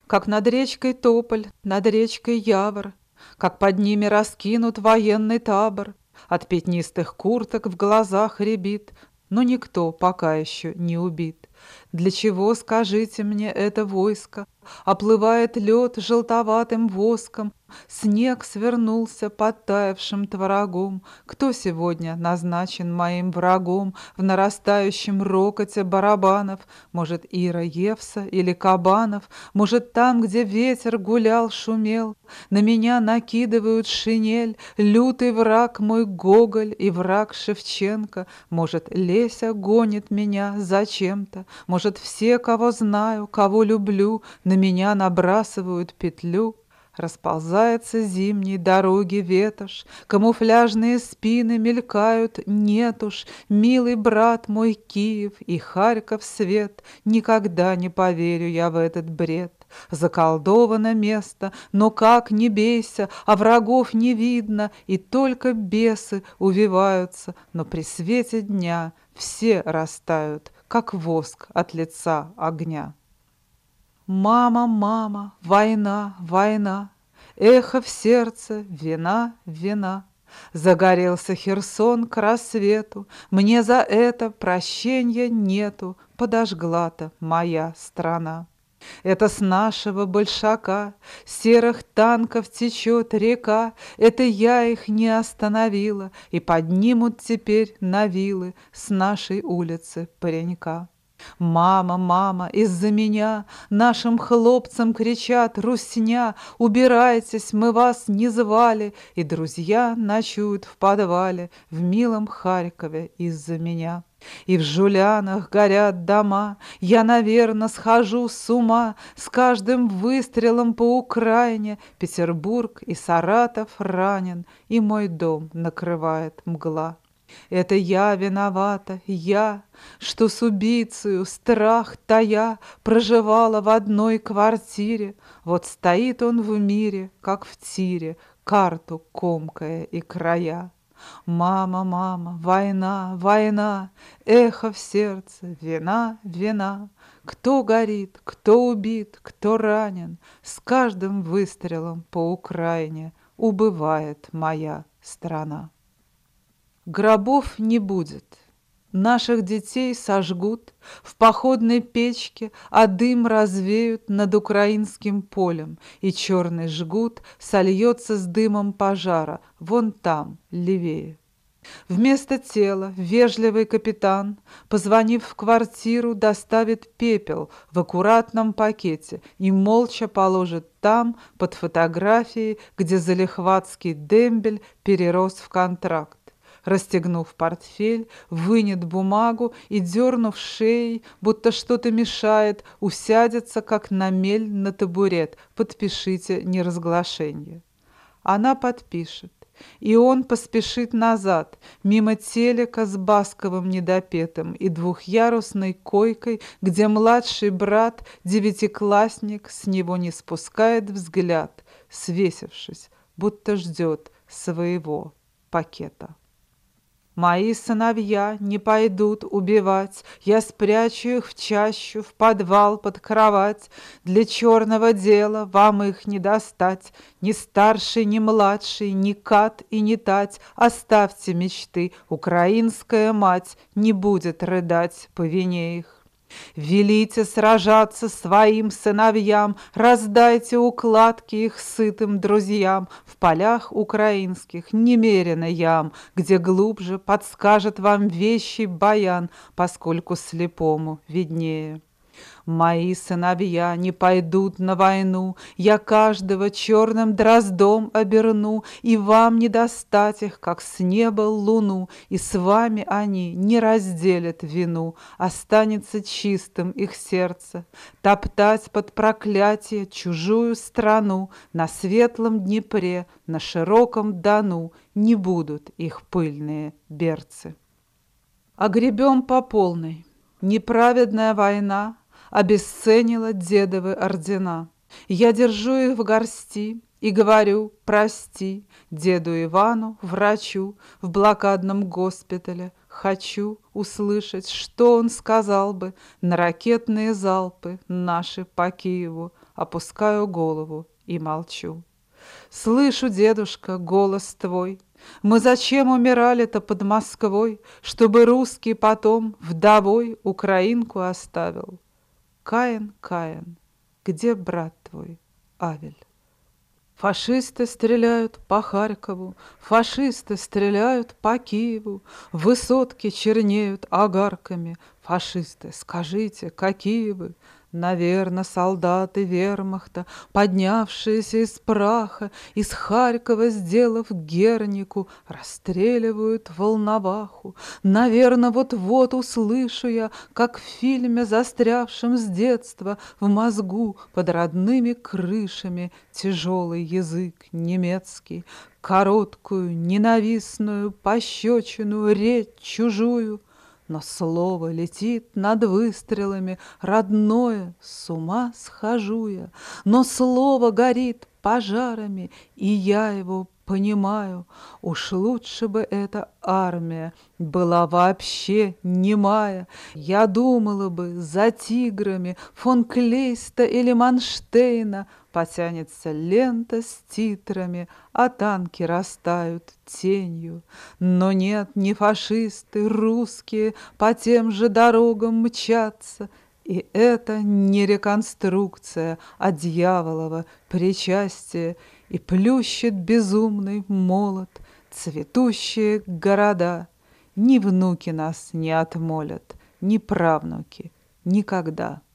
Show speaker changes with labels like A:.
A: Как над речкой Тополь, над речкой Явор, как под ними раскинут военный табор. От пятнистых курток в глазах рябит, но никто пока еще не убит. Для чего, скажите мне, это войско? Оплывает лед желтоватым воском, снег свернулся подтаявшим творогом. Кто сегодня назначен моим врагом в нарастающем рокоте барабанов? Может, Ира Евса или Кабанов? Может, там, где ветер гулял, шумел, на меня накидывают шинель лютый враг мой Гоголь и враг Шевченко? Может, Леся гонит меня зачем-то? Может, все, кого знаю, кого люблю, на меня набрасывают петлю? Расползается зимней дороги ветошь, камуфляжные спины мелькают, нет уж, милый брат мой Киев и Харьков свет, никогда не поверю я в этот бред. Заколдовано место, но как не бейся, а врагов не видно, и только бесы увиваются, но при свете дня все растают, как воск от лица огня. Мама, мама, война, война, эхо в сердце, вина, вина. Загорелся Херсон к рассвету, мне за это прощенья нету, подожгла-то моя страна. Это с нашего большака серых танков течет река, это я их не остановила, и поднимут теперь на вилы с нашей улицы паренька. Мама, мама, из-за меня нашим хлопцам кричат: Русня, убирайтесь, мы вас не звали, и друзья ночуют в подвале в милом Харькове из-за меня. И в Жулянах горят дома, я, наверно, схожу с ума с каждым выстрелом по Украине. Петербург и Саратов ранен, и мой дом накрывает мгла. Это я виновата, я, что с убийцею, страх тая, проживала в одной квартире. Вот стоит он в мире, как в тире, карту комкая и края. Мама, мама, война, война, эхо в сердце, вина, вина. Кто горит, кто убит, кто ранен, с каждым выстрелом по Украине убывает моя страна. Гробов не будет. Наших детей сожгут в походной печке, а дым развеют над украинским полем, и черный жгут сольется с дымом пожара вон там, левее. Вместо тела вежливый капитан, позвонив в квартиру, доставит пепел в аккуратном пакете и молча положит там, под фотографией, где залихватский дембель перерос в контракт. Расстегнув портфель, вынет бумагу и, дернув шеей, будто что-то мешает, усядется, как намель на табурет. Подпишите неразглашение. Она подпишет, и он поспешит назад, мимо телека с Басковым недопетым и двухъярусной койкой, где младший брат, девятиклассник, с него не спускает взгляд, свесившись, будто ждет своего пакета. Мои сыновья не пойдут убивать, я спрячу их в чащу, в подвал, под кровать. Для черного дела вам их не достать, ни старший, ни младший, ни Кат и ни Тать. Оставьте мечты, украинская мать не будет рыдать по вине их. Велите сражаться своим сыновьям, раздайте укладки их сытым друзьям. В полях украинских немерено ям, где глубже подскажет вам вещий баян, поскольку слепому виднее. Мои сыновья не пойдут на войну, я каждого черным дроздом оберну, и вам не достать их, как с неба луну, и с вами они не разделят вину, останется чистым их сердце. Топтать под проклятие чужую страну на светлом Днепре, на широком Дону не будут их пыльные берцы. Огребем по полной. Неправедная война обесценила дедовы ордена. Я держу их в горсти и говорю: прости деду Ивану, врачу в блокадном госпитале. Хочу услышать, что он сказал бы на ракетные залпы наши по Киеву. опускаю голову и молчу. Слышу, дедушка, голос твой. Мы зачем умирали-то под Москвой, чтобы русский потом вдовой украинку оставил? Каин, Каин, где брат твой, Авель? Фашисты стреляют по Харькову, фашисты стреляют по Киеву, высотки чернеют огарками. Фашисты, скажите, какие вы? Наверно, солдаты вермахта, поднявшиеся из праха, из Харькова, сделав Гернику, расстреливают Волноваху. Наверно, вот-вот услышу я, как в фильме, застрявшем с детства, в мозгу под родными крышами тяжелый язык немецкий, короткую, ненавистную пощечину речь чужую. Но слово летит над выстрелами, родное, с ума схожу я. Но слово горит пожарами, и я его понимаю. Уж лучше бы эта армия была вообще немая. Я думала бы, за тиграми фон Клейста или Манштейна потянется лента с титрами, а танки растают тенью. Но нет, не фашисты, русские по тем же дорогам мчатся. И это не реконструкция, а дьяволово причастие, и плющит безумный молот цветущие города. Ни внуки нас не отмолят, ни правнуки никогда.